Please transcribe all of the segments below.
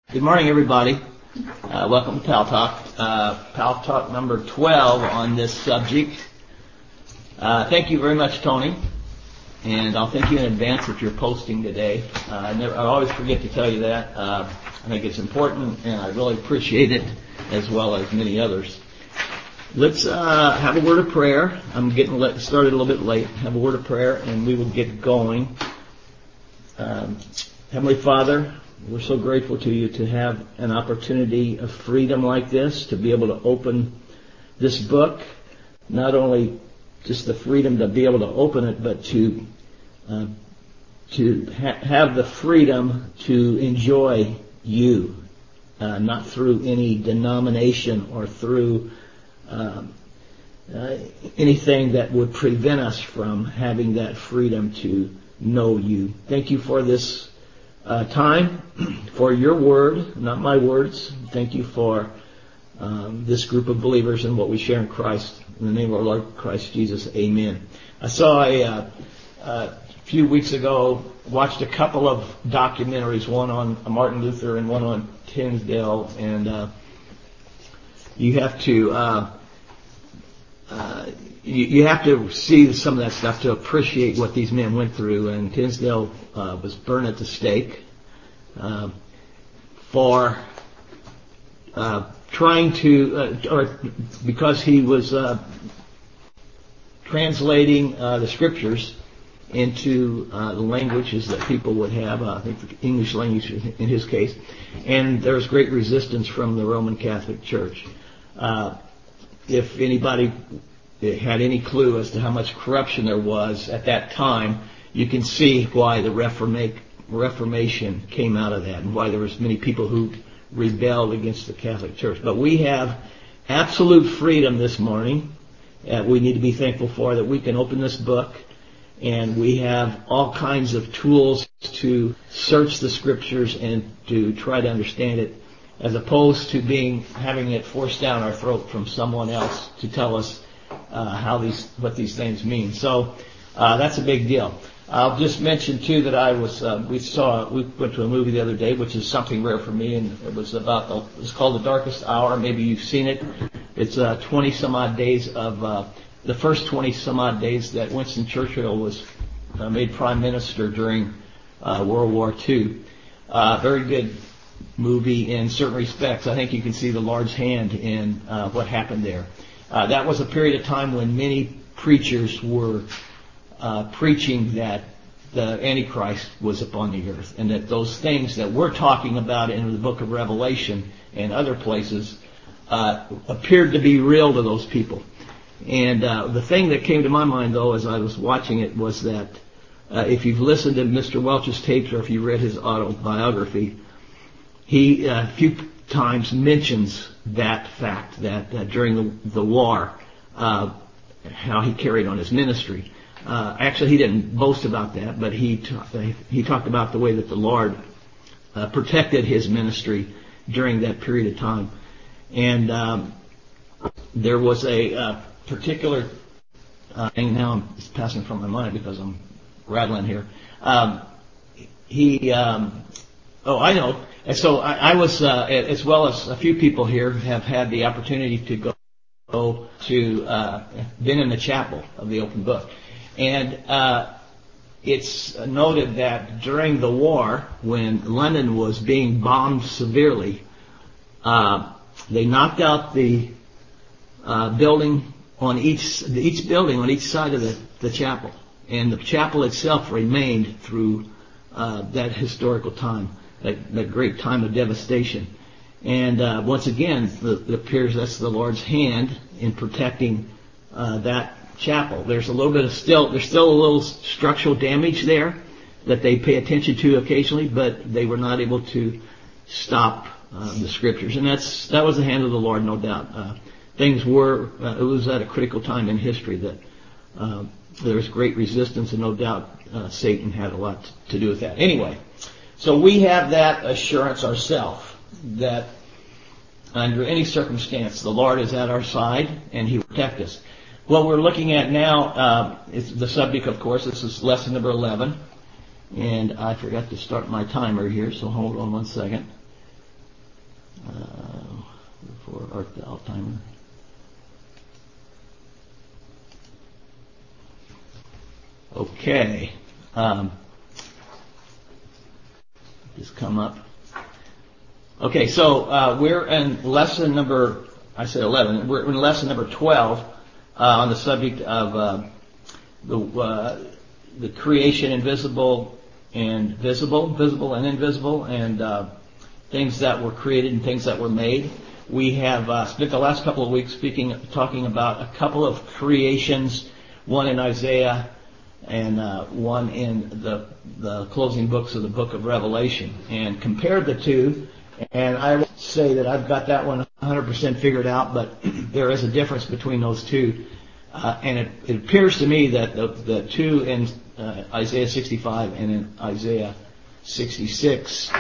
Good morning, everybody. Welcome to Pal Talk. Pal Talk number 12 on this subject. Thank you very much, Tony. And I'll thank you in advance if you're posting today. I always forget to tell you that. I think it's important, and I really appreciate it, as well as many others. Let's have a word of prayer. I'm getting started a little bit late. Have a word of prayer, and we will get going. Heavenly Father, we're so grateful to you to have an opportunity of freedom like this, to be able to open this book, not only just the freedom to be able to open it, but to have the freedom to enjoy you, not through any denomination or through anything that would prevent us from having that freedom to know you. Thank you for this time, for your word, not my words. Thank you for this group of believers and what we share in Christ. In the name of our Lord Christ Jesus, amen. I saw a few weeks ago, watched a couple of documentaries, one on Martin Luther and one on Tinsdale, and you have to see some of that stuff to appreciate what these men went through. And Tinsdale was burned at the stake for trying to, or because he was translating the scriptures into the languages that people would have, I think the English language in his case, and there was great resistance from the Roman Catholic Church. If anybody had any clue as to how much corruption there was at that time, you can see why the Reformation came out of that and why there was many people who rebelled against the Catholic Church. But we have absolute freedom this morning that we need to be thankful for, that we can open this book and we have all kinds of tools to search the scriptures and to try to understand it, as opposed to having it forced down our throat from someone else to tell us what these things mean. So that's a big deal. I'll just mention too that we went to a movie the other day, which is something rare for me, and it was it's called The Darkest Hour. Maybe you've seen it. It's 20 some odd days of the first 20 some odd days that Winston Churchill was made Prime Minister during World War II. Very good movie in certain respects. I think you can see the Lord's hand in what happened there. That was a period of time when many preachers were preaching that the Antichrist was upon the earth, and that those things that we're talking about in the book of Revelation and other places appeared to be real to those people. And the thing that came to my mind, though, as I was watching it, was that if you've listened to Mr. Welch's tapes or if you read his autobiography, he a few times mentions that fact that during the war, how he carried on his ministry. Actually, he didn't boast about that, but he talked about the way that the Lord protected his ministry during that period of time. And there was a particular thing. Now it's passing from my mind because I'm rattling here. I know. And so I was, as well as a few people here, have had the opportunity to go to, been in the chapel of the open book. And it's noted that during the war, when London was being bombed severely, they knocked out the building on each building on each side of the chapel, and the chapel itself remained through that historical time, that great time of devastation. And once again, it appears that's the Lord's hand in protecting that chapel. There's still a little structural damage there that they pay attention to occasionally, but they were not able to stop the scriptures, and that was the hand of the Lord, no doubt. It was at a critical time in history that there was great resistance, and no doubt Satan had a lot to do with that. Anyway, so we have that assurance ourselves that under any circumstance, the Lord is at our side and He will protect us. What we're looking at now is the subject, of course. This is lesson number 11. And I forgot to start my timer here, so hold on one second. default timer. Okay. Just come up. Okay, so we're in lesson number, I said 11, we're in lesson number 12 on the subject of the creation invisible and visible, visible and invisible, and things that were created and things that were made. We have spent the last couple of weeks talking about a couple of creations, one in Isaiah and one in the closing books of the book of Revelation, and compared the two. And I will say that I've got that one 100% figured out, but there is a difference between those two. And it appears to me that the two in Isaiah 65 and in Isaiah 66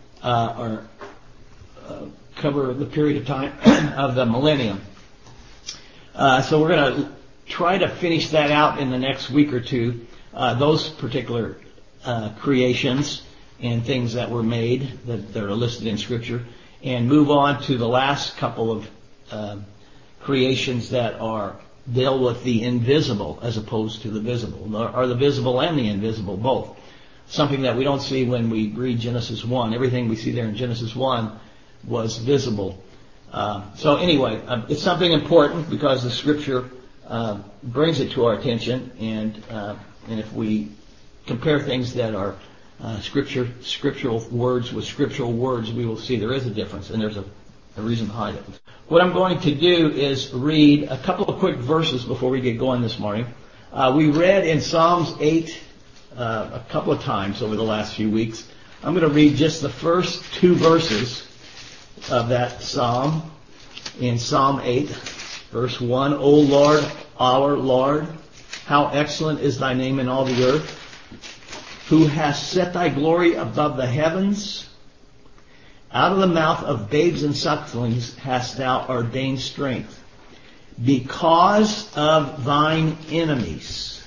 cover the period of time of the millennium. So we're going to try to finish that out in the next week or two, those particular creations and things that were made that are listed in Scripture, and move on to the last couple of creations that are deal with the invisible as opposed to the visible, or the visible and the invisible both. Something that we don't see when we read Genesis 1. Everything we see there in Genesis 1 was visible. So anyway, it's something important because the Scripture brings it to our attention, and if we compare things that are scriptural words with scriptural words, we will see there is a difference, and there's a reason behind it. What I'm going to do is read a couple of quick verses before we get going this morning. We read in Psalms 8 a couple of times over the last few weeks. I'm going to read just the first two verses of that psalm. In Psalm 8, verse 1, O Lord, our Lord, how excellent is thy name in all the earth, who hast set thy glory above the heavens. Out of the mouth of babes and sucklings hast thou ordained strength, because of thine enemies,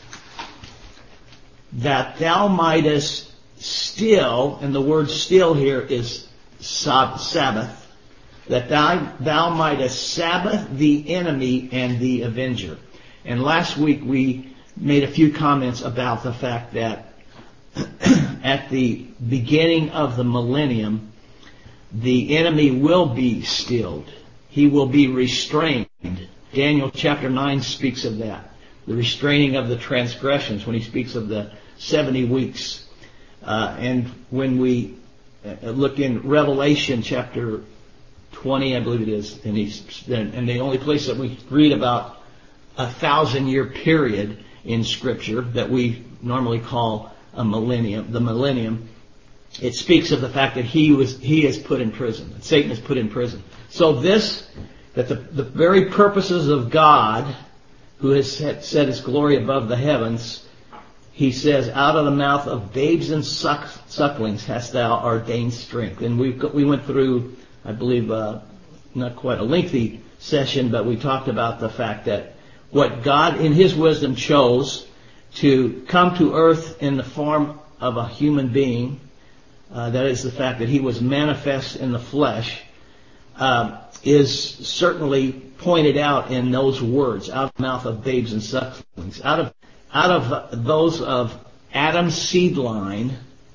that thou mightest still, and the word still here is Sabbath, that thou mightest Sabbath the enemy and the avenger. And last week we made a few comments about the fact that at the beginning of the millennium, the enemy will be stilled. He will be restrained. Daniel chapter 9 speaks of that. The restraining of the transgressions when he speaks of the 70 weeks. And when we look in Revelation chapter 20, I believe it is, and the only place that we read about 1,000-year period in Scripture that we normally call a millennium, the millennium, it speaks of the fact that he is put in prison, that Satan is put in prison. So that the very purposes of God, who has set his glory above the heavens, he says, out of the mouth of babes and sucklings hast thou ordained strength. And we went through, I believe, not quite a lengthy session, but we talked about the fact that what God in his wisdom chose to come to earth in the form of a human being, that is the fact that he was manifest in the flesh, is certainly pointed out in those words, out of the mouth of babes and sucklings. Out of those of Adam's seed line,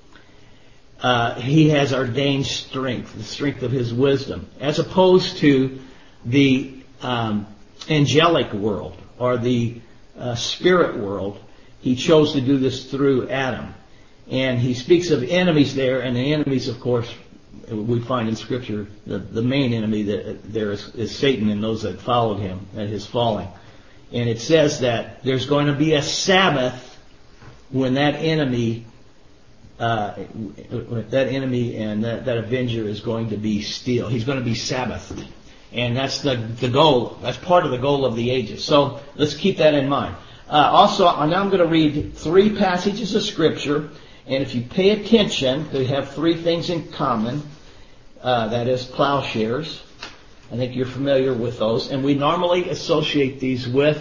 he has ordained strength, the strength of his wisdom, as opposed to the angelic world or the spirit world. He chose to do this through Adam. And he speaks of enemies there, and the enemies, of course, we find in Scripture, the main enemy that there is Satan and those that followed him at his falling. And it says that there's going to be a Sabbath when that enemy and that avenger is going to be still. He's going to be Sabbathed. And that's the goal. That's part of the goal of the ages. So let's keep that in mind. Also, now I'm going to read 3 passages of Scripture. And if you pay attention, they have 3 things in common. That is plowshares. I think you're familiar with those. And we normally associate these with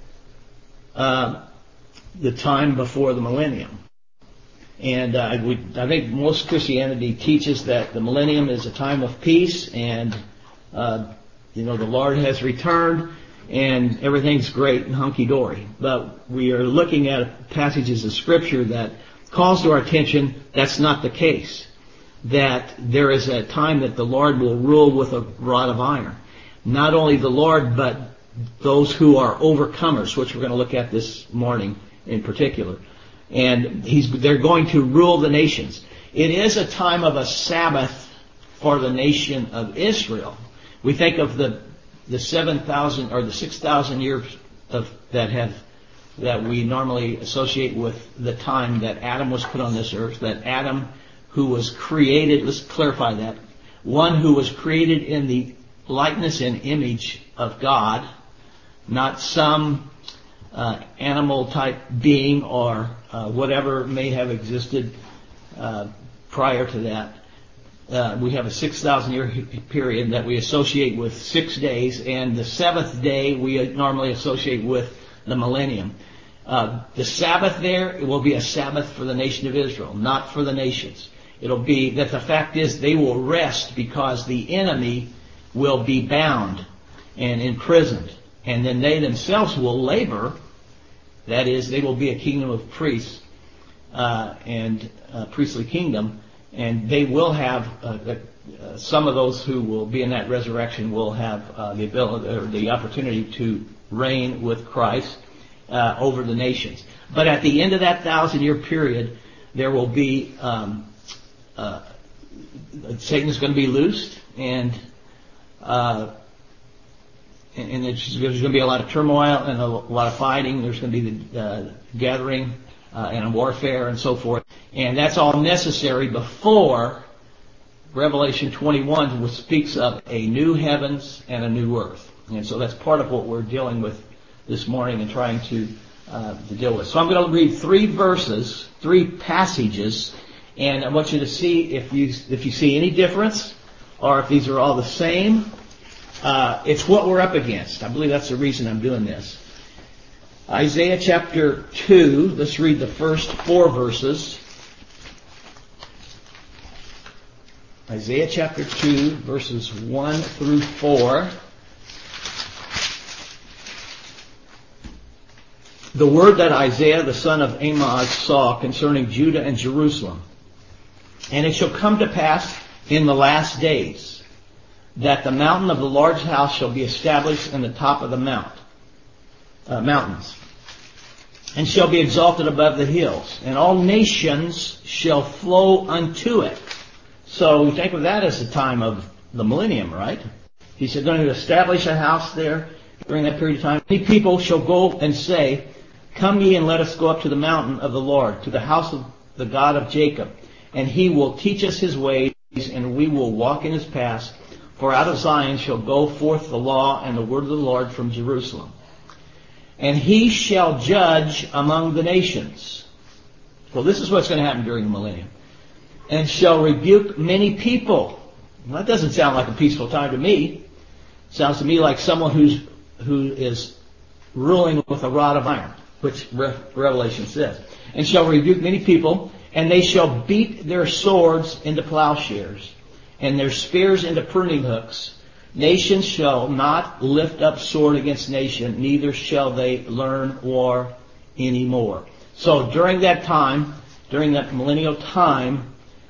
the time before the millennium. And I think most Christianity teaches that the millennium is a time of peace and the Lord has returned and everything's great and hunky-dory. But we are looking at passages of Scripture that calls to our attention that's not the case. That there is a time that the Lord will rule with a rod of iron. Not only the Lord, but those who are overcomers, which we're going to look at this morning in particular. And they're going to rule the nations. It is a time of a Sabbath for the nation of Israel. We think of the 7,000 or the 6,000 years that we normally associate with the time that Adam was put on this earth. That Adam, who was created, let's clarify that, one who was created in the likeness and image of God, not some animal type being or whatever may have existed prior to that. We have a 6,000 year period that we associate with 6 days, and the seventh day we normally associate with the millennium. The Sabbath there, it will be a Sabbath for the nation of Israel, not for the nations. It'll be that the fact is they will rest because the enemy will be bound and imprisoned. And then they themselves will labor. That is, they will be a kingdom of priests and a priestly kingdom. And they will have, some of those who will be in that resurrection will have the ability or the opportunity to reign with Christ over the nations. But at the end of that 1,000-year period, there will be Satan is going to be loosed, and there's going to be a lot of turmoil and a lot of fighting. There's going to be the gathering and warfare and so forth. And that's all necessary before Revelation 21, which speaks of a new heavens and a new earth. And so that's part of what we're dealing with this morning and trying to deal with. So I'm going to read 3 verses, 3 passages, and I want you to see if you see any difference or if these are all the same. It's what we're up against. I believe that's the reason I'm doing this. Isaiah chapter 2, let's read the first 4 verses. Isaiah chapter 2, verses 1 through 4. The word that Isaiah the son of Amoz saw concerning Judah and Jerusalem. And it shall come to pass in the last days that the mountain of the Lord's house shall be established in the top of the mountains, and shall be exalted above the hills, and all nations shall flow unto it. So we think of that as the time of the millennium, right? He said, going to establish a house there during that period of time. Many people shall go and say, come ye and let us go up to the mountain of the Lord, to the house of the God of Jacob. And he will teach us his ways, and we will walk in his paths. For out of Zion shall go forth the law and the word of the Lord from Jerusalem. And he shall judge among the nations. Well, this is what's going to happen during the millennium. And shall rebuke many people. Well, that doesn't sound like a peaceful time to me. It sounds to me like someone who is ruling with a rod of iron, which Revelation says. And shall rebuke many people, and they shall beat their swords into plowshares, and their spears into pruning hooks. Nation shall not lift up sword against nation, neither shall they learn war anymore. So during that time, during that millennial time,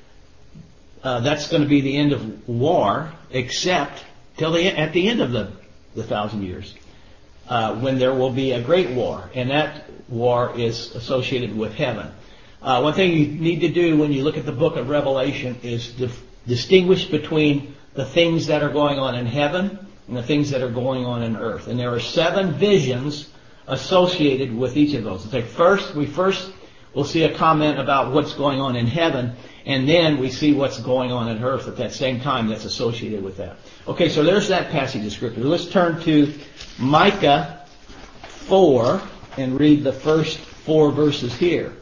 that's going to be the end of war, except at the end of the 1,000 years, when there will be a great war, and that war is associated with heaven. One thing you need to do when you look at the book of Revelation is distinguish between the things that are going on in heaven and the things that are going on in earth. And there are 7 visions associated with each of those. We'll see a comment about what's going on in heaven, and then we see what's going on in earth at that same time that's associated with that. Okay, so there's that passage of Scripture. Let's turn to Micah 4 and read the first 4 verses here.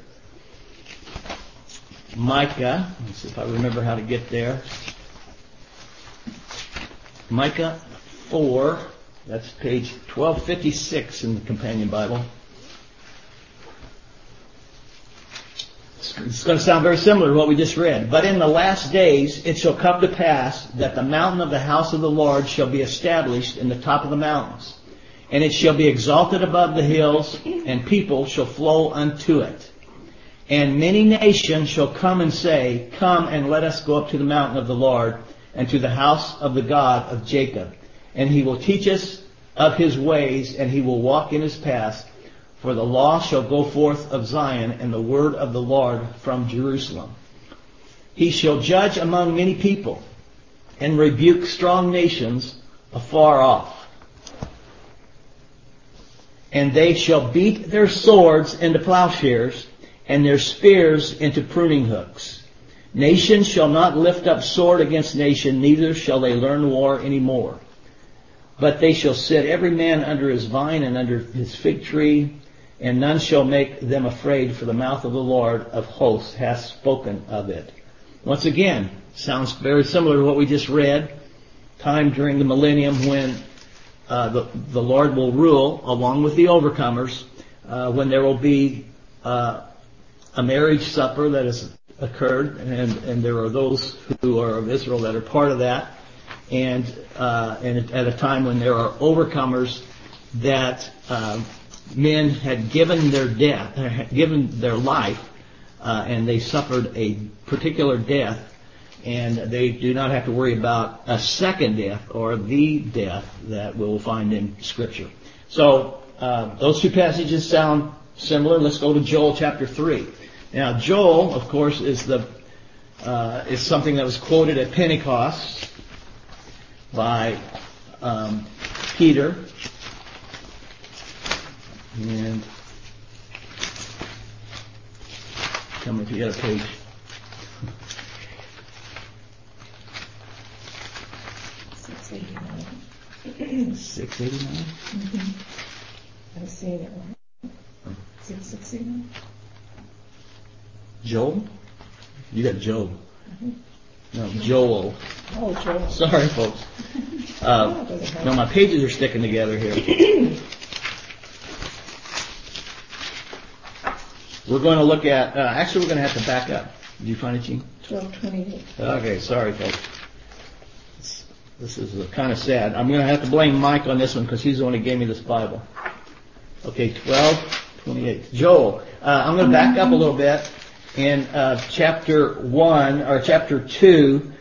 Micah, let's see if I remember how to get there. Micah 4, that's page 1256 in the Companion Bible. It's going to sound very similar to what we just read. But in the last days it shall come to pass that the mountain of the house of the Lord shall be established in the top of the mountains, and it shall be exalted above the hills, and people shall flow unto it. And many nations shall come and say, Come and let us go up to the mountain of the Lord, and to the house of the God of Jacob. And he will teach us of his ways, and he will walk in his paths. For the law shall go forth of Zion, and the word of the Lord from Jerusalem. He shall judge among many people, and rebuke strong nations afar off. And they shall beat their swords into plowshares, and their spears into pruning hooks. Nation shall not lift up sword against nation, neither shall they learn war any more. But they shall sit every man under his vine and under his fig tree, and none shall make them afraid, for the mouth of the Lord of hosts hath spoken of it. Once again, sounds very similar to what we just read. Time during the millennium when the Lord will rule along with the overcomers, when there will be a marriage supper that has occurred, and there are those who are of Israel that are part of that, and at a time when there are overcomers that men had given their death, given their life, and they suffered a particular death, and they do not have to worry about a second death or the death that we'll find in Scripture. So those two passages sound similar. Let's go to Joel chapter 3. Now, Joel, of course, is something that was quoted at Pentecost by Peter. And tell me if you got a page. 689. 689? I'm saying it right. 669. Joel? You got Job. Mm-hmm. No, Joel. Oh, Joel. Sorry, folks. No, my pages are sticking together here. We're going to look at, actually we're going to have to back up. Did you find it, Gene? 1228. Okay, sorry, folks. This is kind of sad. I'm going to have to blame Mike on this one because he's the one who gave me this Bible. Okay, 1228. Joel. I'm going to back up a little bit. In chapter 1, or chapter 2,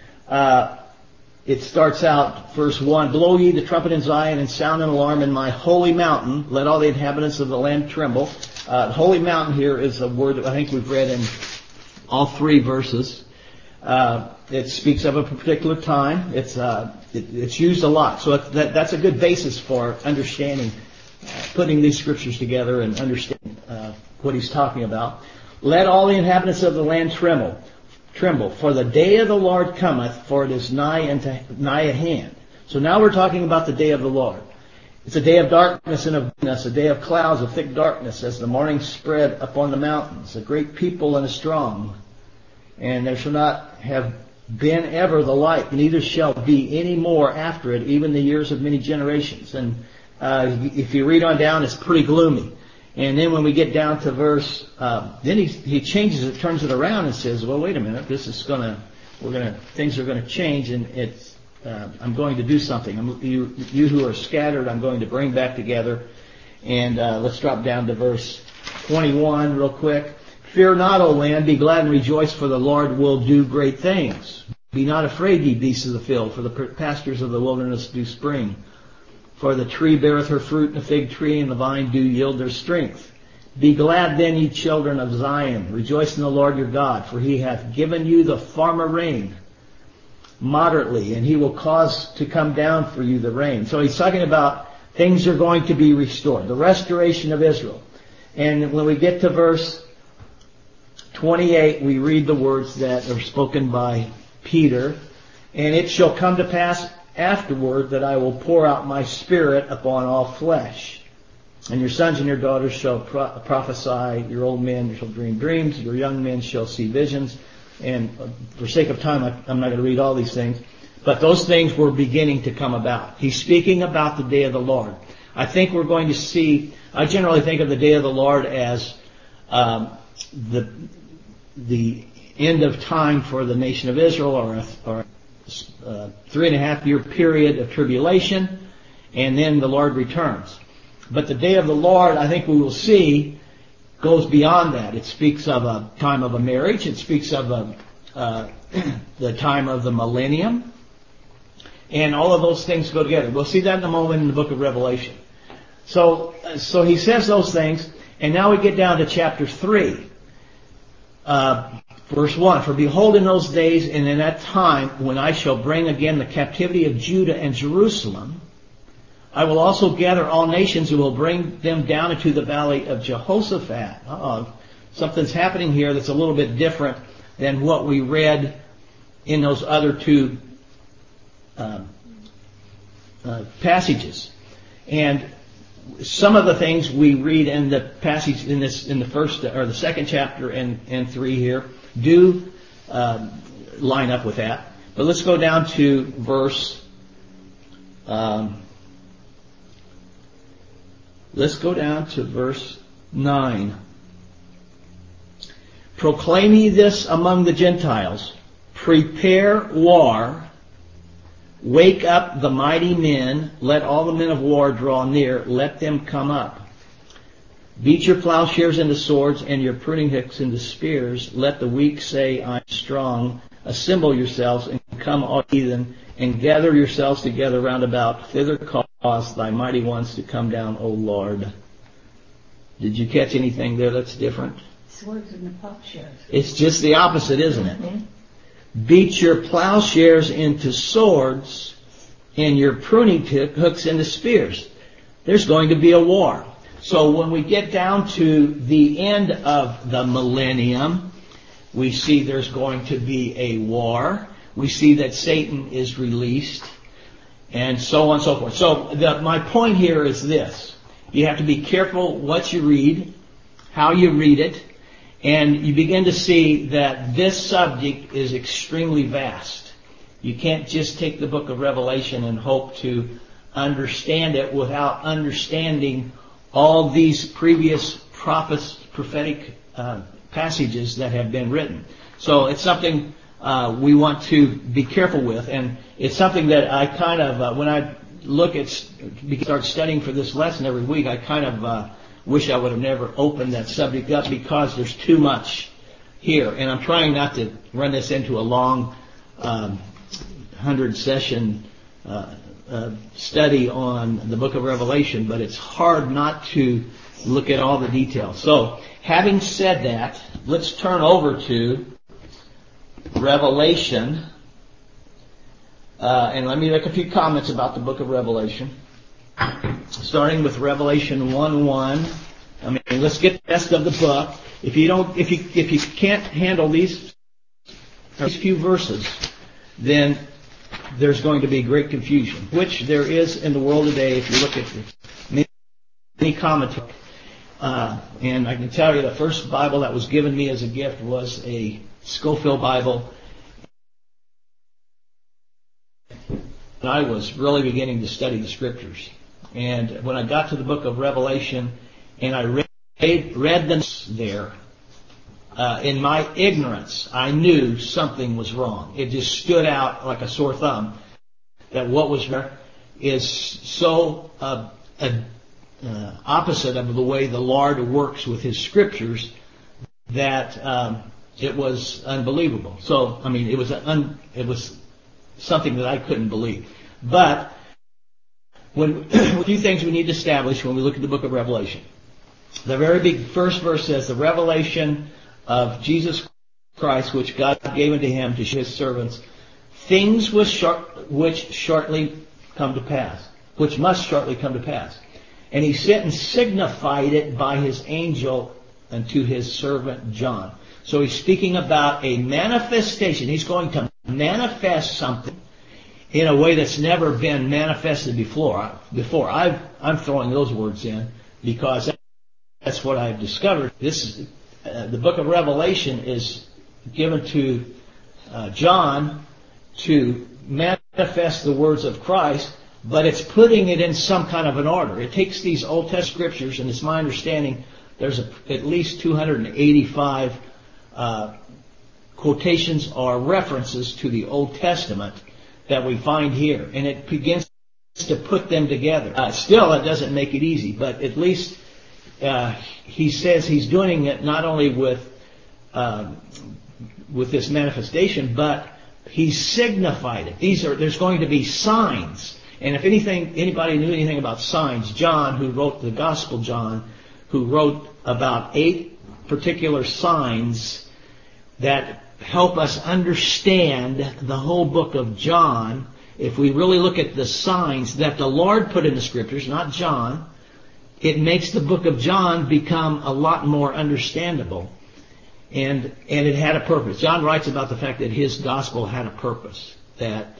it starts out, verse 1, Blow ye the trumpet in Zion, and sound an alarm in my holy mountain. Let all the inhabitants of the land tremble. Holy mountain here is a word that I think we've read in all three verses. It speaks of a particular time. It's used a lot. So that's a good basis for understanding, putting these scriptures together and understanding what he's talking about. Let all the inhabitants of the land tremble, for the day of the Lord cometh, for it is nigh at hand. So now we're talking about the day of the Lord. It's a day of darkness and of goodness, a day of clouds of thick darkness, as the morning spread upon the mountains, a great people and a strong. And there shall not have been ever the like, neither shall be any more after it, even the years of many generations. And if you read on down, it's pretty gloomy. And then when we get down to verse, then he changes it, turns it around and says, well, wait a minute, things are going to change, and I'm going to do something. You who are scattered, I'm going to bring back together. And let's drop down to verse 21 real quick. Fear not, O land, be glad and rejoice, for the Lord will do great things. Be not afraid, ye beasts of the field, for the pastures of the wilderness do spring. For the tree beareth her fruit, and the fig tree and the vine do yield their strength. Be glad then, ye children of Zion. Rejoice in the Lord your God, for he hath given you the farmer rain moderately, and he will cause to come down for you the rain. So he's talking about things are going to be restored, the restoration of Israel. And when we get to verse 28, we read the words that are spoken by Peter. And it shall come to pass afterward that I will pour out my spirit upon all flesh. And your sons and your daughters shall prophesy, your old men shall dream dreams, your young men shall see visions. And for sake of time, I'm not going to read all these things. But those things were beginning to come about. He's speaking about the day of the Lord. I think we're going to see, I generally think of the day of the Lord as the the end of time for the nation of Israel, or a 3.5 year period of tribulation, and then the Lord returns. But the day of the Lord, I think we will see, goes beyond that. It speaks of a time of a marriage. It speaks of the time of the millennium. And all of those things go together. We'll see that in a moment in the book of Revelation. So he says those things, and now we get down to chapter 3. Verse 1, "For behold, in those days and in that time, when I shall bring again the captivity of Judah and Jerusalem, I will also gather all nations and will bring them down into the valley of Jehoshaphat." Something's happening here that's a little bit different than what we read in those other two passages. And some of the things we read in the passage in the first or the second chapter and 3 here do line up with that. But let's go down to verse. Let's go down to verse 9. "Proclaim ye this among the Gentiles: prepare war. Wake up the mighty men. Let all the men of war draw near. Let them come up. Beat your plowshares into swords and your pruning hooks into spears. Let the weak say, I am strong. Assemble yourselves and come, all heathen, and gather yourselves together round about. Thither cause thy mighty ones to come down, O Lord." Did you catch anything there that's different? Swords and the plowshares. It's just the opposite, isn't it? Mm-hmm. Beat your plowshares into swords and your pruning hooks into spears. There's going to be a war. So when we get down to the end of the millennium, we see there's going to be a war. We see that Satan is released, and so on and so forth. So my point here is this. You have to be careful what you read, how you read it, and you begin to see that this subject is extremely vast. You can't just take the book of Revelation and hope to understand it without understanding all these previous prophetic passages that have been written. So it's something we want to be careful with, and it's something that I kind of, when I start studying for this lesson every week, I kind of wish I would have never opened that subject up because there's too much here. And I'm trying not to run this into a long 100-session study on the book of Revelation, but it's hard not to look at all the details. So, having said that, let's turn over to Revelation. And let me make a few comments about the book of Revelation. Starting with Revelation 1:1. I mean, let's get the rest of the book. If you can't handle these few verses, then there's going to be great confusion, which there is in the world today if you look at many commentaries. And I can tell you the first Bible that was given me as a gift was a Scofield Bible. And I was really beginning to study the Scriptures. And when I got to the book of Revelation and I read them there, in my ignorance, I knew something was wrong. It just stood out like a sore thumb that what was there is so opposite of the way the Lord works with His Scriptures that it was unbelievable. So, I mean, it was something that I couldn't believe. But a few things we need to establish when we look at the book of Revelation. The very big first verse says, "The revelation of Jesus Christ, which God gave unto Him to show His servants, things which shortly come to pass, which must shortly come to pass. And He sent and signified it by His angel unto His servant John." So He's speaking about a manifestation. He's going to manifest something in a way that's never been manifested before. I'm throwing those words in because that's what I've discovered. The book of Revelation is given to John to manifest the words of Christ, but it's putting it in some kind of an order. It takes these Old Testament scriptures, and it's my understanding there's at least 285 quotations are references to the Old Testament that we find here. And it begins to put them together. Still, it doesn't make it easy, but at least he says he's doing it not only with this manifestation, but he signified it. There's going to be signs. And if anybody knew anything about signs, John, who wrote the Gospel John, who wrote about 8 particular signs that help us understand the whole book of John, if we really look at the signs that the Lord put in the Scriptures, not John, it makes the book of John become a lot more understandable. And it had a purpose. John writes about the fact that his gospel had a purpose, that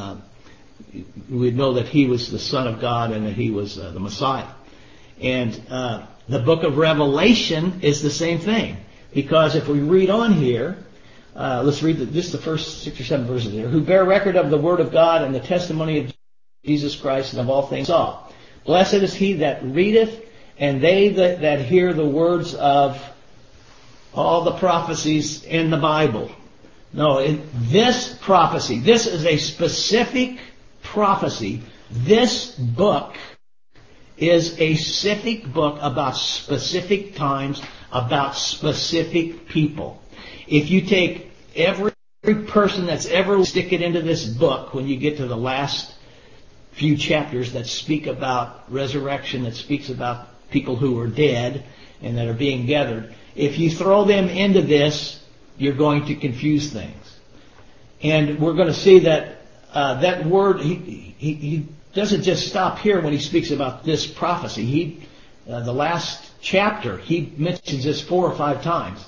we know that he was the Son of God and that he was the Messiah. And the book of Revelation is the same thing. Because if we read on here, let's read just the first 6 or 7 verses here. Who bear record of the word of God and the testimony of Jesus Christ and of all things saw. Blessed is he that readeth, and they that hear the words of all the prophecies in the Bible. No, this prophecy, this is a specific prophecy. This book is a specific book about specific times, about specific people. If you take every person that's ever stick it into this book, when you get to the last few chapters that speak about resurrection, that speaks about people who are dead and that are being gathered, if you throw them into this, you're going to confuse things. And we're going to see that that word, he doesn't just stop here when he speaks about this prophecy. The last chapter, he mentions this 4 or 5 times.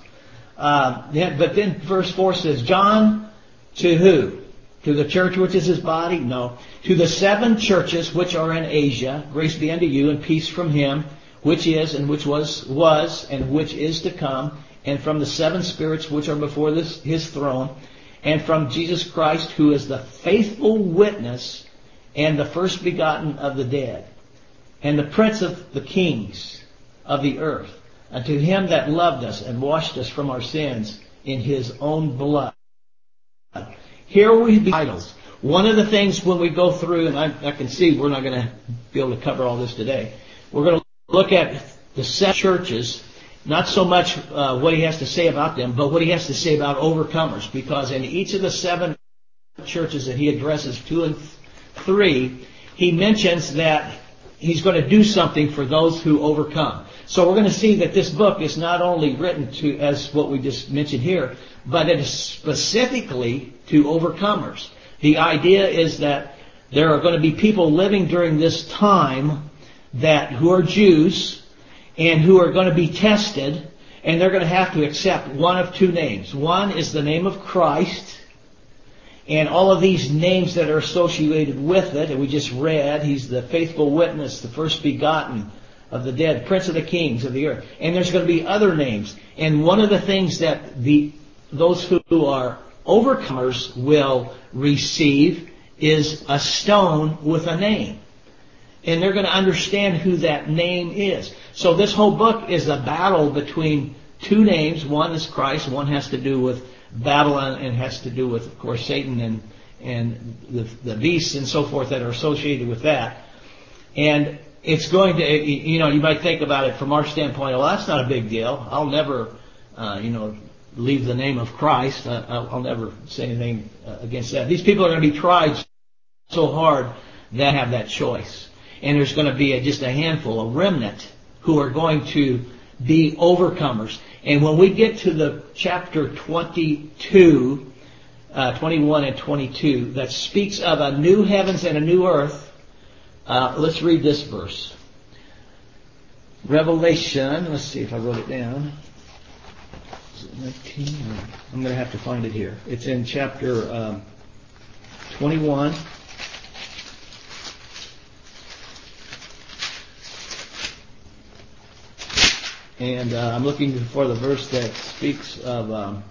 But then verse 4 says, John to who? To the church which is his body? No. To the 7 churches which are in Asia, grace be unto you and peace from him, which is and which was and which is to come, and from the 7 spirits which are before his throne, and from Jesus Christ, who is the faithful witness and the first begotten of the dead, and the prince of the kings of the earth, unto him that loved us and washed us from our sins in his own blood. Here we be titles. One of the things when we go through, and I can see we're not going to be able to cover all this today, we're going to look at the 7 churches, not so much what he has to say about them, but what he has to say about overcomers. Because in each of the 7 churches that he addresses, 2 and 3, he mentions that he's going to do something for those who overcome. So we're going to see that this book is not only written to, as what we just mentioned here, but it is specifically to overcomers. The idea is that there are going to be people living during this time who are Jews and who are going to be tested, and they're going to have to accept one of 2 names. One is the name of Christ, and all of these names that are associated with it, and we just read, he's the faithful witness, the first begotten of the dead, prince of the kings of the earth. And there's going to be other names. And one of the things that those who are overcomers will receive is a stone with a name. And they're going to understand who that name is. So this whole book is a battle between 2 names. One is Christ. One has to do with Babylon and has to do with, of course, Satan and the beasts and so forth that are associated with that. And it's going to, you might think about it from our standpoint, well, that's not a big deal. I'll never, leave the name of Christ. I'll never say anything against that. These people are going to be tried so hard that have that choice. And there's going to be just a handful, a remnant, who are going to be overcomers. And when we get to the chapter 22, 21 and 22, that speaks of a new heavens and a new earth, let's read this verse. Revelation, let's see if I wrote it down. Is it 19? I'm going to have to find it here. It's in chapter 21. And I'm looking for the verse that speaks of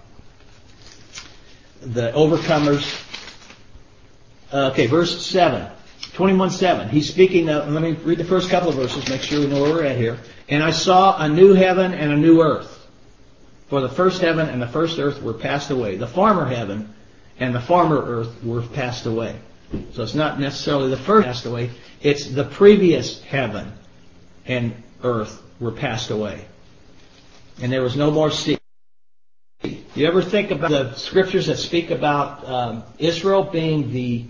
the overcomers. Okay, verse 7. 21:7. He's speaking of, let me read the first couple of verses, make sure we know where we're at here. And I saw a new heaven and a new earth. For the first heaven and the first earth were passed away. The former heaven and the former earth were passed away. So it's not necessarily the first passed away. It's the previous heaven and earth were passed away. And there was no more sea. You ever think about the scriptures that speak about Israel being the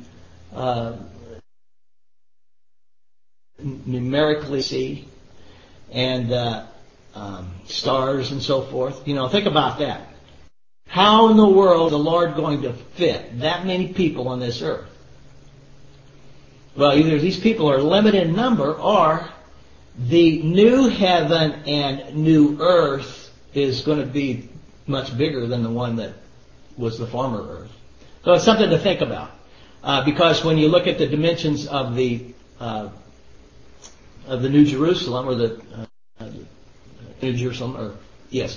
numerically sea and stars and so forth? You know, think about that. How in the world is the Lord going to fit that many people on this earth? Well, either these people are limited in number, or the new heaven and new earth is going to be much bigger than the one that was the former earth. So it's something to think about. Because when you look at the dimensions of the New Jerusalem, or the New Jerusalem, or yes,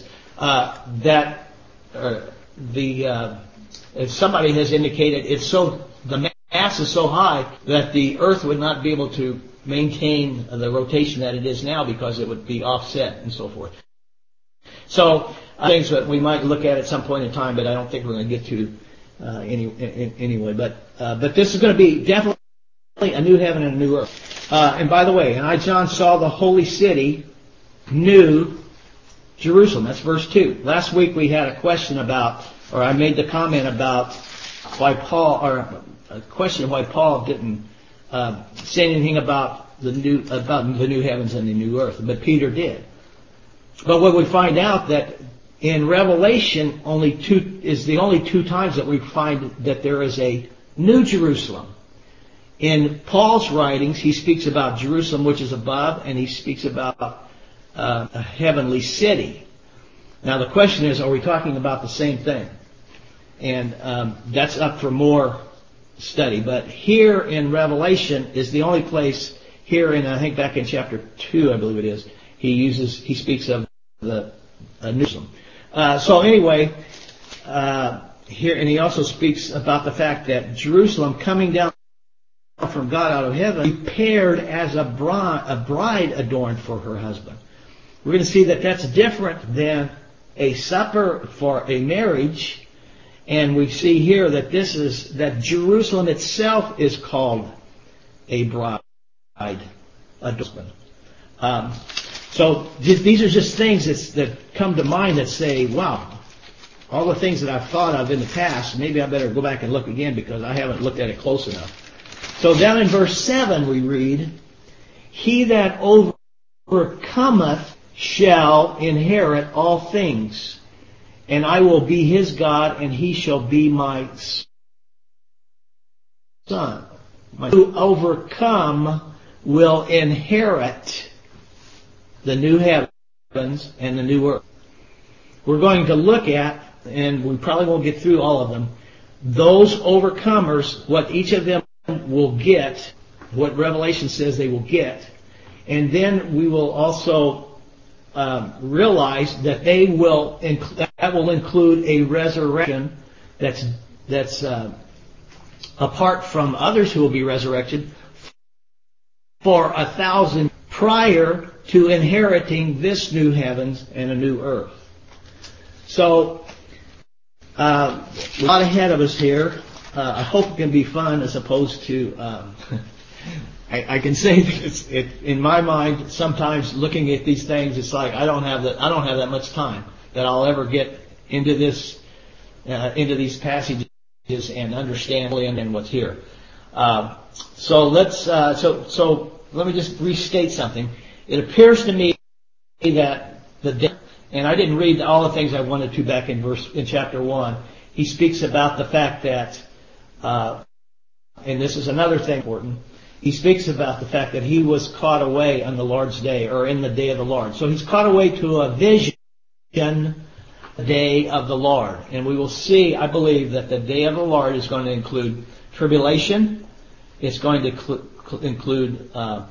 if somebody has indicated the mass is so high that the earth would not be able to maintain the rotation that it is now because it would be offset and so forth. So things that we might look at some point in time, but I don't think we're going to get to anyway. But this is going to be definitely a new heaven and a new earth. And by the way, and I, John, saw the holy city, New Jerusalem. That's verse 2. Last week we had a question about, or I made the comment about why Paul, or a question why Paul didn't say anything about the new heavens and the new earth, but Peter did. But what we find out that in Revelation is the only two times that we find that there is a New Jerusalem. In Paul's writings, he speaks about Jerusalem, which is above, and he speaks about a heavenly city. Now the question is, are we talking about the same thing? And that's up for more study. But here in Revelation is the only place, here in, I think back in chapter 2, I believe it is, he speaks of the New Jerusalem. So anyway, here, and he also speaks about the fact that Jerusalem coming down from God out of heaven, prepared as a bride adorned for her husband. We're going to see that that's different than a supper for a marriage, and we see here that that Jerusalem itself is called a bride adorned. So these are just things that come to mind that say, wow, all the things that I've thought of in the past, maybe I better go back and look again because I haven't looked at it close enough. So down in verse 7 we read, he that overcometh shall inherit all things, and I will be his God, and he shall be my son. Who overcome will inherit the new heavens and the new earth. We're going to look at, and we probably won't get through all of them, those overcomers, what each of them will get, what Revelation says they will get, and then we will also realize that that will include a resurrection that's apart from others who will be resurrected for 1,000 prior to inheriting this new heavens and a new earth. So a lot ahead of us here. I hope it can be fun as opposed to. I can say that in my mind, sometimes looking at these things, it's like I don't have that much time that I'll ever get into these passages and understand what's here. So let me just restate something. It appears to me that and I didn't read all the things I wanted to back in chapter 1. He speaks about the fact that, and this is another thing important. He speaks about the fact that he was caught away on the Lord's day, or in the day of the Lord. So he's caught away to a vision, the day of the Lord. And we will see, I believe, that the day of the Lord is going to include tribulation. It's going to include,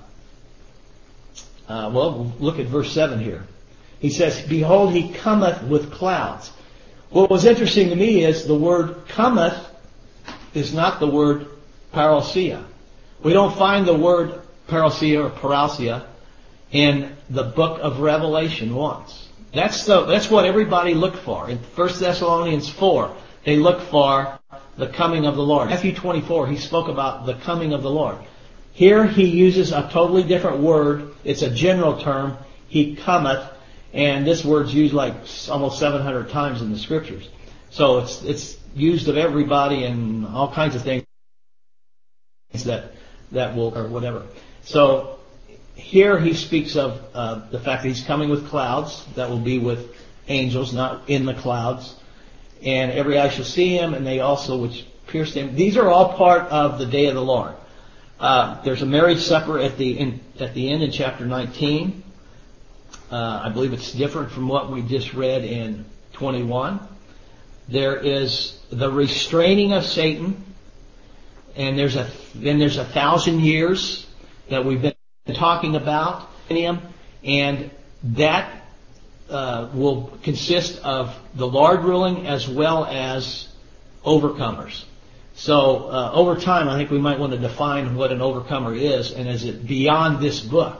look at verse 7 here. He says, behold, he cometh with clouds. What was interesting to me is the word cometh is not the word parousia. We don't find the word parousia or parousia in the book of Revelation once. That's what everybody looked for. In 1 Thessalonians 4, they looked for the coming of the Lord. Matthew 24, he spoke about the coming of the Lord. Here he uses a totally different word. It's a general term. He cometh. And this word's used like almost 700 times in the Scriptures. So it's used of everybody and all kinds of things that will, or whatever. So here he speaks of the fact that he's coming with clouds. That will be with angels, not in the clouds. And every eye shall see him, and they also which pierced him. These are all part of the day of the Lord. There's a marriage supper at the end in chapter 19. I believe it's different from what we just read in 21. There is the restraining of Satan, and there's 1,000 years that we've been talking about in him, and that will consist of the Lord ruling as well as overcomers. So over time, I think we might want to define what an overcomer is, and is it beyond this book?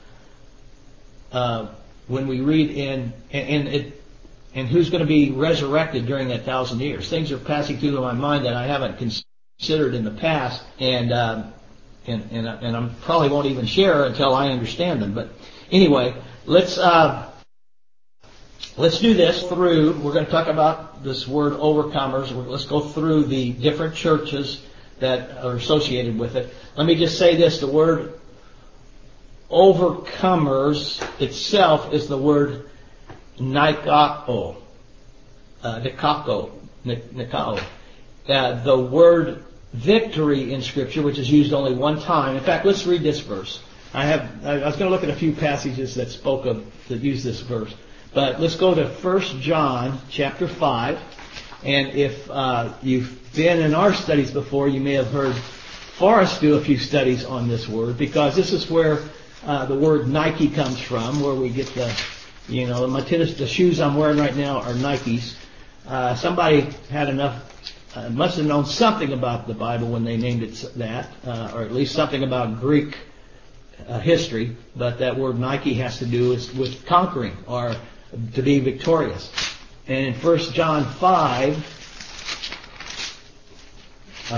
When we read and who's going to be resurrected during that 1,000 years? Things are passing through my mind that I haven't considered in the past, and I probably won't even share until I understand them. But anyway, let's do this through. We're going to talk about this word overcomers. Let's go through the different churches that are associated with it. Let me just say this: the word overcomers itself is the word nikao. Nikao. The word victory in Scripture, which is used only one time. In fact, let's read this verse. I was going to look at a few passages that use this verse, but let's go to 1 John chapter 5. And if you've been in our studies before, you may have heard Forrest do a few studies on this word, because this is where the word Nike comes from, where we get the shoes I'm wearing right now are Nikes. Somebody had must have known something about the Bible when they named it that, or at least something about Greek history. But that word Nike has to do with conquering, or to be victorious. And in 1 John 5,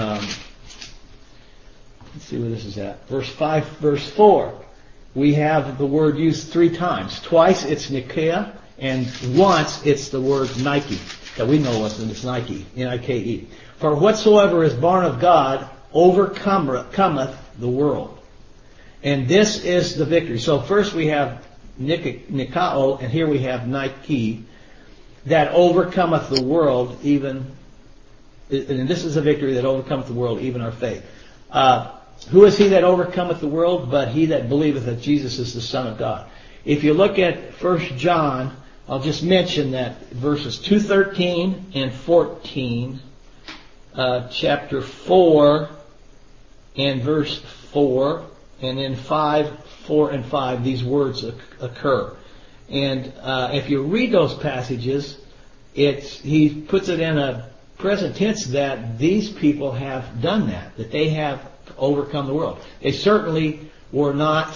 let's see where this is at. Verse 4. We have the word used 3 times. Twice it's Nicaea, and once it's the word Nike. That we know of, and it's Nike, Nike. For whatsoever is born of God overcometh the world. And this is the victory. So first we have Nikao, and here we have Nike, that overcometh the world, even, and this is a victory that overcometh the world, even our faith. Who is he that overcometh the world? But he that believeth that Jesus is the Son of God. If you look at 1 John, I'll just mention that verses 2:13 and 14, chapter 4 and verse 4, and then 5, 4 and 5, these words occur. And if you read those passages, he puts it in a present tense that these people have done that they have overcome the world. They certainly were not,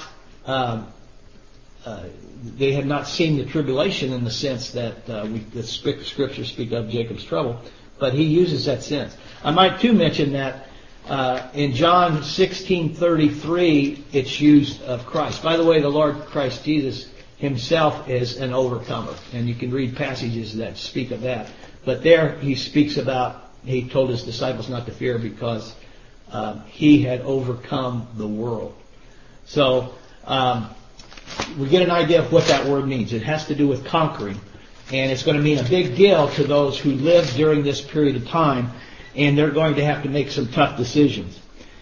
they had not seen the tribulation in the sense that the Scriptures speak of Jacob's trouble, but he uses that sense. I might too mention that in John 16:33, it's used of Christ. By the way, the Lord Christ Jesus himself is an overcomer, and you can read passages that speak of that. But there he speaks about, he told his disciples not to fear because he had overcome the world. So we get an idea of what that word means. It has to do with conquering, and it's going to mean a big deal to those who live during this period of time, and they're going to have to make some tough decisions.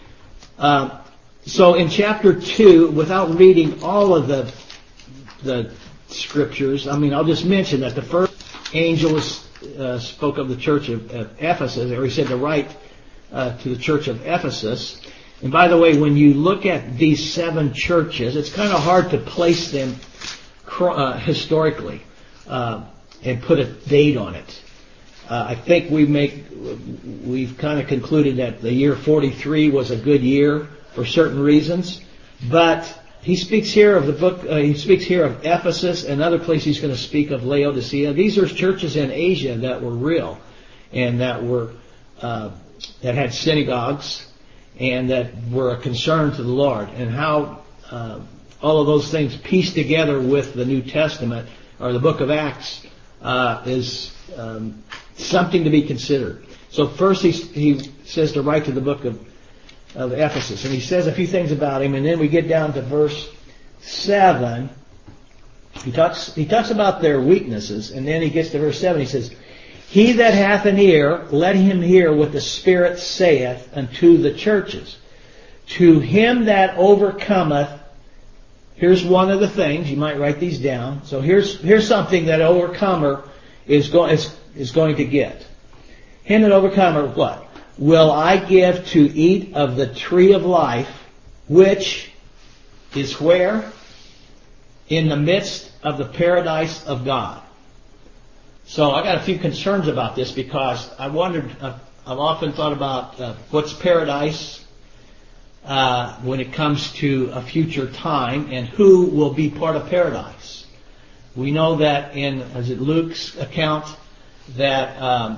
So in chapter 2, without reading all of the Scriptures, I'll just mention that the first angel spoke of the church of Ephesus, or he said to write to the church of Ephesus. And by the way, when you look at these 7 churches, it's kind of hard to place them historically and put a date on it. I think we've kind of concluded that the year 43 was a good year for certain reasons, but he speaks here of the book. He speaks here of Ephesus, and other places he's going to speak of Laodicea. These are churches in Asia that were real, and that were that had synagogues, and that were a concern to the Lord, and how all of those things pieced together with the New Testament or the book of Acts is something to be considered. So first he says to write to the book of Ephesus, and he says a few things about him, and then we get down to verse 7. He talks about their weaknesses, and then he gets to verse 7. He says, "He that hath an ear, let him hear what the Spirit saith unto the churches. To him that overcometh," here's one of the things, you might write these down. So here's something that overcomer is going to get. Him that overcomer, what? "Will I give to eat of the tree of life, which is where? In the midst of the paradise of God." So I got a few concerns about this, because I've often thought about what's paradise when it comes to a future time, and who will be part of paradise. We know that in Luke's account that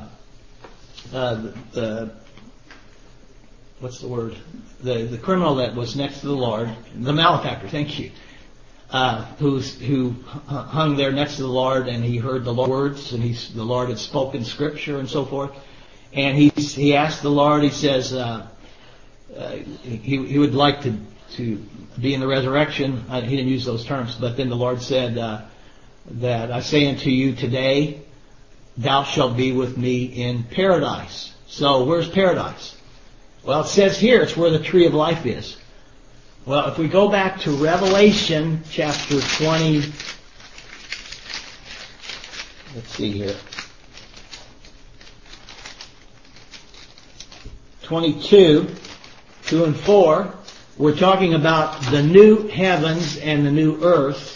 the criminal that was next to the Lord, the malefactor, thank you, who hung there next to the Lord, and he heard the words, and the Lord had spoken Scripture and so forth, and he asked the Lord, he says he would like to be in the resurrection. He didn't use those terms, but then the Lord said that "I say unto you today, thou shalt be with me in paradise." So where's paradise? Well, it says here it's where the tree of life is. Well, if we go back to Revelation chapter 20, let's see here, 22, 2 and 4, we're talking about the new heavens and the new earth.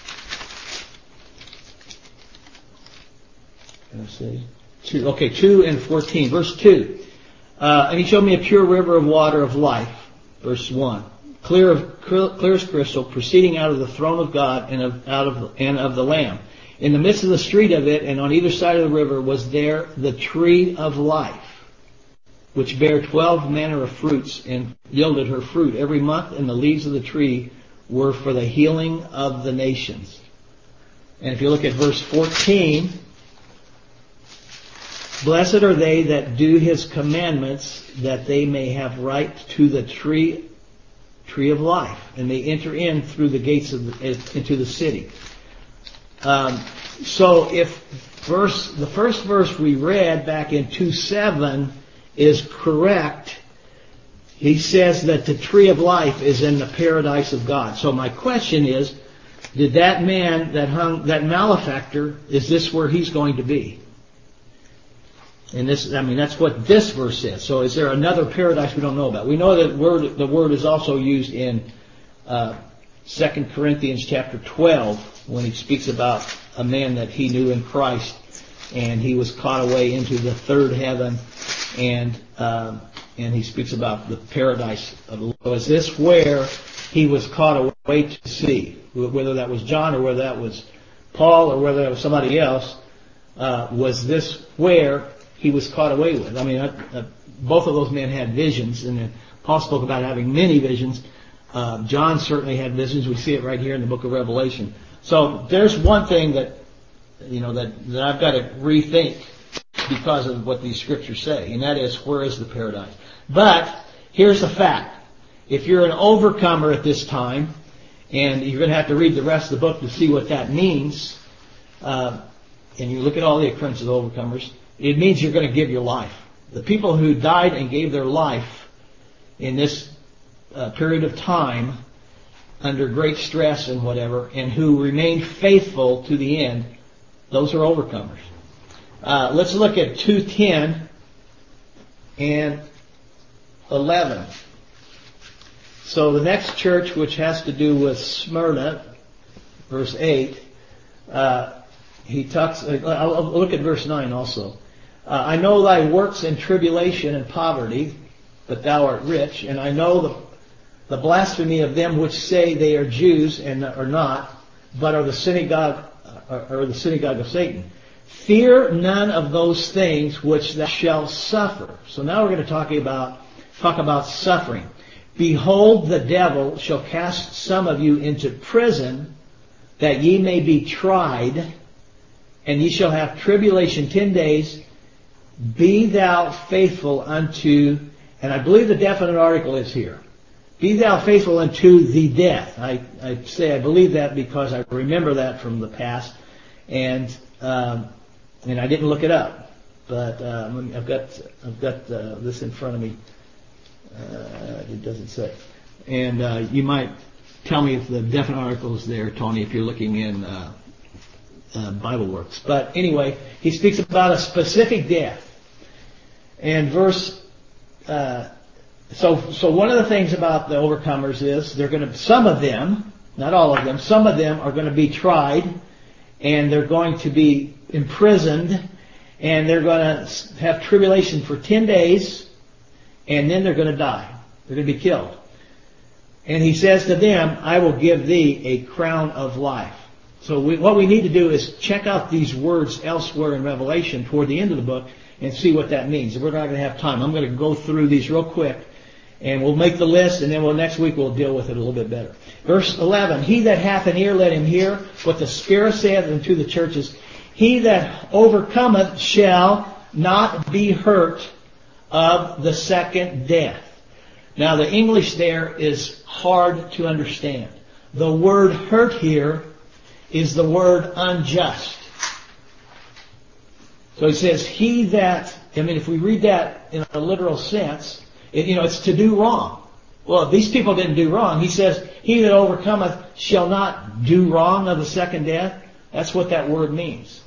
Let's see. 2 and 14. Verse 2. "And he showed me a pure river of water of life." Verse 1. Clear as crystal, proceeding out of the throne of God and of the Lamb. In the midst of the street of it, and on either side of the river, was there the tree of life, which bare 12 manner of fruits, and yielded her fruit every month, and the leaves of the tree were for the healing of the nations. And if you look at verse 14, "Blessed are they that do his commandments, that they may have right to the tree of life, and may enter in through the gates into the city." So if the first verse we read back in 2:7 is correct, he says that the tree of life is in the paradise of God. So my question is, did that man that malefactor, is this where he's going to be? And that's what this verse says. So is there another paradise we don't know about? We know that the word is also used in 2 Corinthians chapter 12, when he speaks about a man that he knew in Christ, and he was caught away into the third heaven, and he speaks about the paradise of the Lord. So is this where he was caught away to see? Whether that was John, or whether that was Paul, or whether that was somebody else, was this where he was caught away with? I mean, both of those men had visions, and Paul spoke about having many visions. John certainly had visions. We see it right here in the book of Revelation. So there's one thing that I've got to rethink because of what these scriptures say, and that is, where is the paradise? But here's the fact: if you're an overcomer at this time, and you're going to have to read the rest of the book to see what that means, and you look at all the occurrences of overcomers, it means you're going to give your life. The people who died and gave their life in this period of time under great stress and whatever, and who remained faithful to the end, those are overcomers. Let's look at 2:10 and 11. So the next church, which has to do with Smyrna, verse 8, he talks. I'll look at verse 9 also. "I know thy works in tribulation and poverty, but thou art rich, and I know the blasphemy of them which say they are Jews and are not, but are the synagogue of Satan. Fear none of those things which thou shalt suffer. So now we're going to talk about suffering. Behold, the devil shall cast some of you into prison, that ye may be tried, and ye shall have tribulation 10 days. Be thou faithful unto, and I believe the definite article is here. Be thou faithful unto the death. I say I believe that because I remember that from the past, and I didn't look it up, but I've got this in front of me. It doesn't say, and you might tell me if the definite article is there, Tony, if you're looking in Bible Works. But anyway, he speaks about a specific death, and verse. So one of the things about the overcomers is some of them, not all of them, some of them are going to be tried, and they're going to be imprisoned, and they're going to have tribulation for 10 days, and then they're going to die. They're going to be killed. And he says to them, I will give thee a crown of life. So what we need to do is check out these words elsewhere in Revelation toward the end of the book and see what that means. We're not going to have time. I'm going to go through these real quick, and we'll make the list, and then next week we'll deal with it a little bit better. Verse 11, He that hath an ear, let him hear what the Spirit saith unto the churches. He that overcometh shall not be hurt of the second death. Now the English there is hard to understand. The word hurt here is the word unjust. So he says, if we read that in a literal sense, it's to do wrong. Well, if these people didn't do wrong, he says, he that overcometh shall not do wrong of the second death. That's what that word means.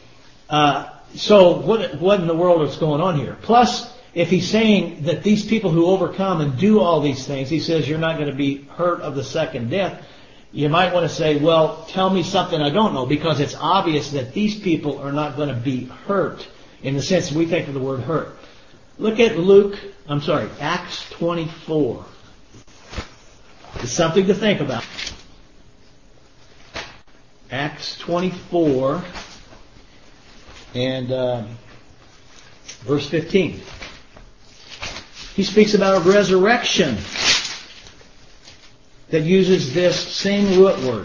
So what in the world is going on here? Plus, if he's saying that these people who overcome and do all these things, he says you're not going to be hurt of the second death. You might want to say, well, tell me something I don't know, because it's obvious that these people are not going to be hurt in the sense we think of the word hurt. Look at Acts 24. It's something to think about. Acts 24 and verse 15. He speaks about a resurrection that uses this same root word.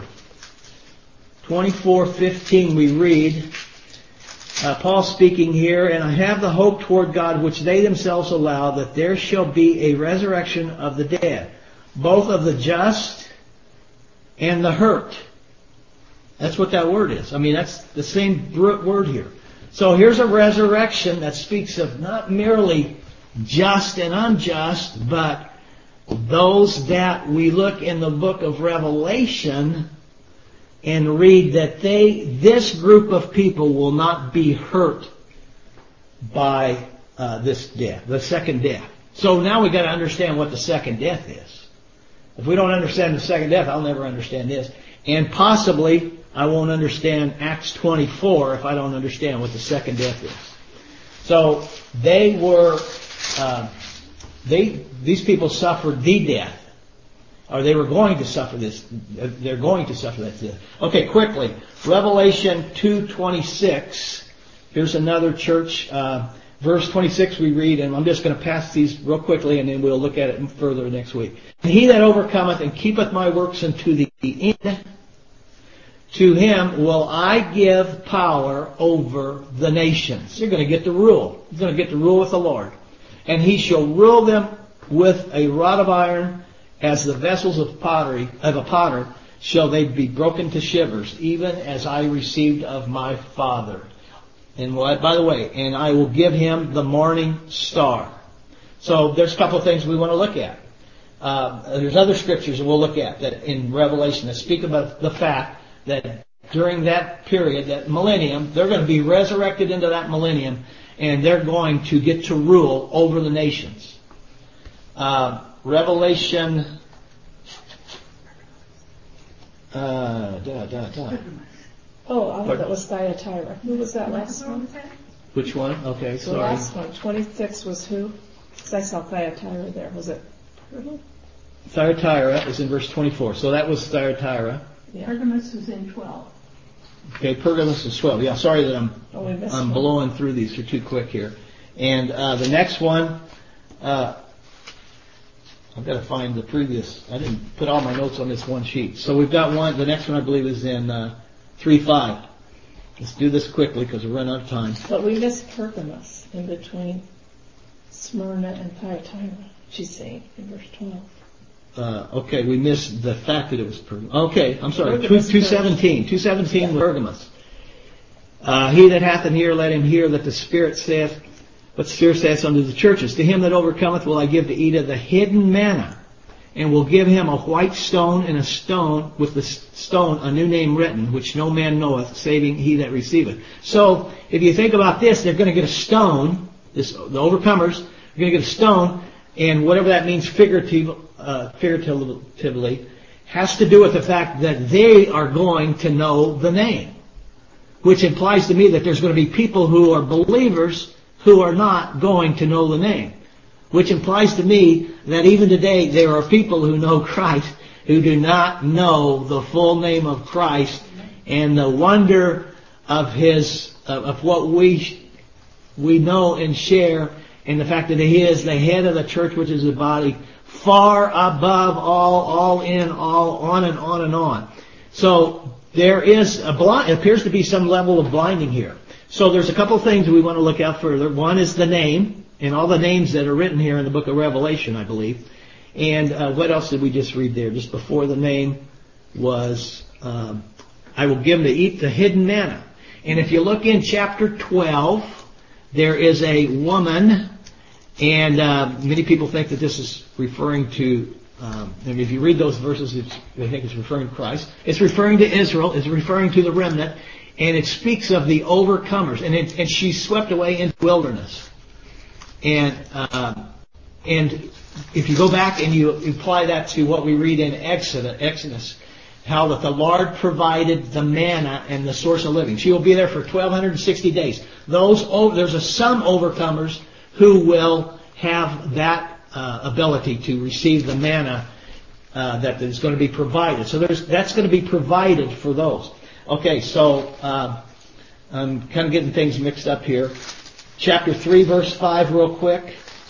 24:15 we read, Paul speaking here, and I have the hope toward God which they themselves allow, that there shall be a resurrection of the dead, both of the just and the hurt. That's what that word is. That's the same root word here. So here's a resurrection that speaks of not merely just and unjust, but those that we look in the book of Revelation and read that this group of people will not be hurt by this death, the second death. So now we've got to understand what the second death is. If we don't understand the second death, I'll never understand this. And possibly I won't understand Acts 24 if I don't understand what the second death is. So these people suffered the death. Or they were going to suffer this. They're going to suffer that death. Okay, quickly. Revelation 2:26. Here's another church. Verse 26 we read, and I'm just going to pass these real quickly, and then we'll look at it further next week. And he that overcometh and keepeth my works unto the end, to him will I give power over the nations. You're going to get to rule. You're going to get to rule with the Lord. And he shall rule them with a rod of iron, as the vessels of a potter shall they be broken to shivers, even as I received of my Father. And by the way, and I will give him the morning star. So there's a couple of things we want to look at. There's other scriptures that we'll look at that in Revelation that speak about the fact that during that period, that millennium, they're going to be resurrected into that millennium, and they're going to get to rule over the nations. Revelation. Oh, I thought that was Thyatira. Who was that last one? Which one? Okay, sorry. The last one, 26, was who? Because I saw Thyatira there. Was it Pearl? Thyatira is in verse 24. So that was Thyatira. Yeah. Pergamos is in 12. Okay, Pergamos is 12. Yeah, sorry that Oh, we missed I'm one. blowing through these. They're too quick here. And the next one, I've got to find the previous. I didn't put all my notes on this one sheet. So we've got one. The next one I believe is in 3:5. Let's do this quickly because we're running out of time. But we missed Pergamos in between Smyrna and Thyatira, she's saying in verse 12. Okay, we missed the fact that it was Pergamos. Okay, I'm sorry. Pergamos 2:17. 2:17 was Pergamos. He that hath an ear, let him hear that the Spirit saith, what the Spirit saith unto the churches. To him that overcometh will I give to eat of the hidden manna, and will give him a white stone, and a stone with the stone a new name written, which no man knoweth, saving he that receiveth. So, if you think about this, they're going to get a stone. The overcomers are going to get a stone, and whatever that means figuratively, has to do with the fact that they are going to know the name, which implies to me that there's going to be people who are believers who are not going to know the name, which implies to me that even today there are people who know Christ who do not know the full name of Christ and the wonder of of what we know and share, and the fact that He is the head of the church, which is the body, far above all in, all on and on and on. So there is it appears to be some level of blinding here. So there's a couple things we want to look out further. One is the name, and all the names that are written here in the book of Revelation, I believe. And what else did we just read there? Just before the name was, I will give them to eat the hidden manna. And if you look in chapter 12, there is a woman, and many people think that this is referring to, and if you read those verses, they think it's referring to Christ. It's referring to Israel. It's referring to the remnant. And it speaks of the overcomers. And she's swept away into the wilderness. And if you go back and you apply that to what we read in Exodus, how that the Lord provided the manna and the source of living. She will be there for 1,260 days. There's some overcomers who will have that ability to receive the manna that is going to be provided. So that's going to be provided for those. Okay, so I'm kind of getting things mixed up here. Chapter 3, verse 5, real quick.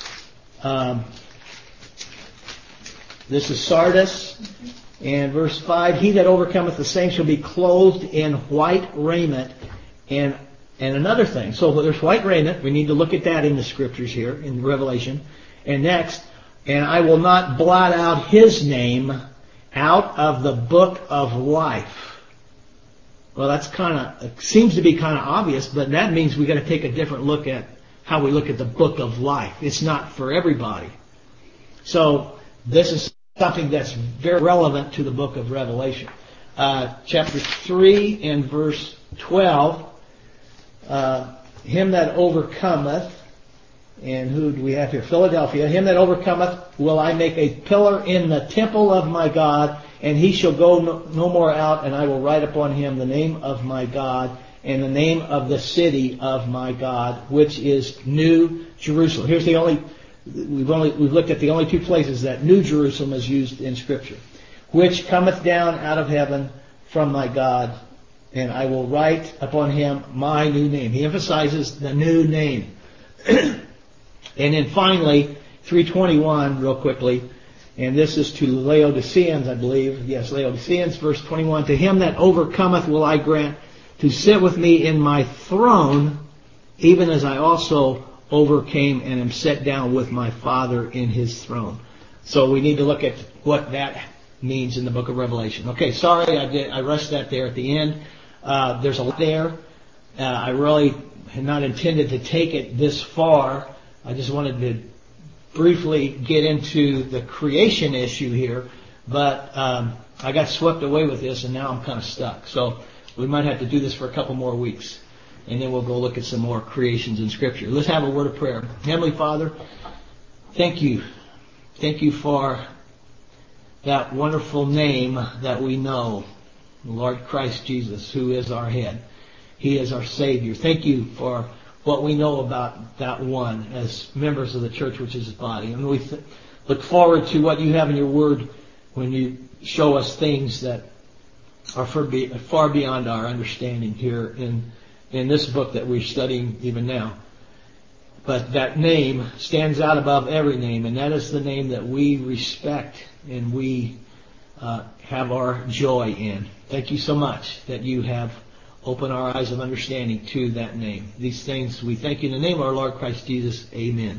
This is Sardis. And verse 5, He that overcometh the same shall be clothed in white raiment. And another thing. So there's white raiment. We need to look at that in the scriptures here, in Revelation. And next, and I will not blot out his name out of the book of life. Well, that's seems to be kind of obvious, but that means we've got to take a different look at how we look at the book of life. It's not for everybody. So this is something that's very relevant to the book of Revelation. Chapter 3 and verse 12, him that overcometh, and who do we have here? Philadelphia. Him that overcometh will I make a pillar in the temple of my God, and he shall go no more out, and I will write upon him the name of my God and the name of the city of my God, which is New Jerusalem. Here's we've looked at the only two places that New Jerusalem is used in Scripture. Which cometh down out of heaven from my God, and I will write upon him my new name. He emphasizes the new name. And then finally, 3:21, real quickly, and this is to Laodiceans, I believe. Yes, Laodiceans, verse 21. To him that overcometh will I grant to sit with me in my throne, even as I also overcame and am set down with my Father in his throne. So we need to look at what that means in the book of Revelation. Okay, sorry, I rushed that there at the end. There's a lot there. I really had not intended to take it this far. I just wanted to briefly get into the creation issue here, but I got swept away with this, and now I'm kind of stuck. So we might have to do this for a couple more weeks, and then we'll go look at some more creations in Scripture. Let's have a word of prayer. Heavenly Father, thank you. Thank you for that wonderful name that we know, Lord Christ Jesus, who is our head. He is our Savior. Thank you for what we know about that one as members of the church, which is His body. And look forward to what you have in your Word when you show us things that are far beyond our understanding here in this book that we're studying even now. But that name stands out above every name, and that is the name that we respect and we have our joy in. Thank you so much that you have opened our eyes of understanding to that name. These things we thank you in the name of our Lord Christ Jesus. Amen.